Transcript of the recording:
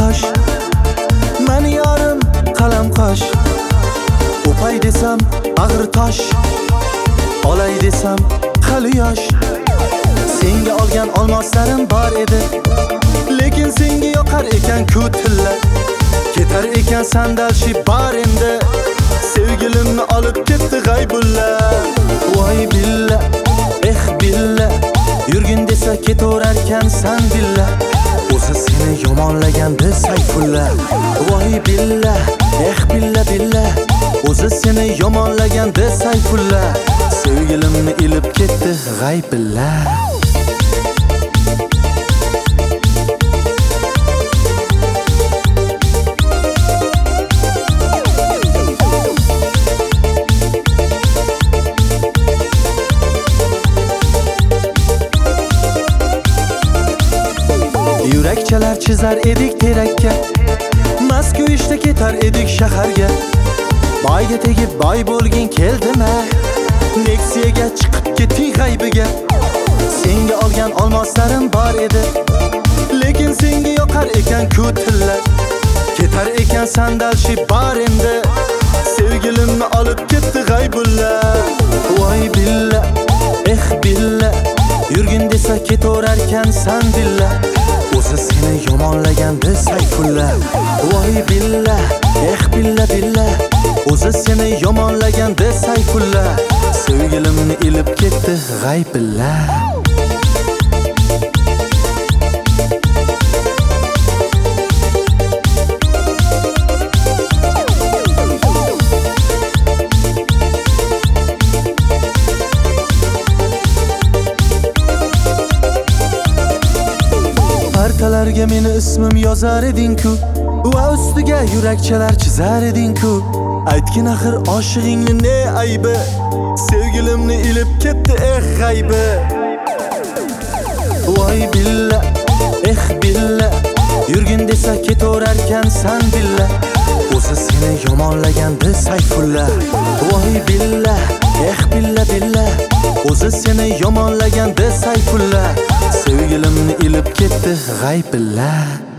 yosh, mani yorim qalam qosh. O'pay desam bag'ri tosh, olay desam hali yosh. Senga olgan olmoslarim bor edi, lekin senga yoqar ekan ku tilla. Ketar ekan sandal shi bar endi, sevgilimni olib ketdi g'aybulla. Voy billa, billa, yurgin desa ketaverarkan san billa. O'zi seni yomonlaganda Sayfulla. Voy billa, billa, o'zi seni yomonlaganda Sayfulla. Sevgilimni ilib ketdi g'aybulla. Yurakchalar chizar edik terakka, Masku ishda ketar edik shaharga. Boyga tegib boy bo'lgin keldimi? Nexia'ga chiqib keting g'aybiga. Senga olgan olmoslarim bor edi, lekin senga yoqar ekan ku tilla. Ketar ekan sandal shi bar endi, sevgilimni olib ketdi g'aybulla. Voy billa, billa, yurgin desa ketaverarkan san billa. O'zi seni yomonlaganda Sayfulla. Voy billa, billa, o'zi seni yomonlaganda Sayfulla. Sevgilimni ilib ketdi g'aybulla. Partalarga meni ismim yozar eding-ku, va ustiga yurakchalar chizar eding-ku. Aytgin axir oshig'ingni ne aybi, sevgilimni ilib ketdi g'aybi. Voy billa, billa, yurgin desa ketaverarkan san billa. O'zi seni yomonlaganda Sayfulla. Voy billa, billa, o'zi seni yomonlaganda Sayfulla. Sevgilimni ilib ketdi g'aybulla.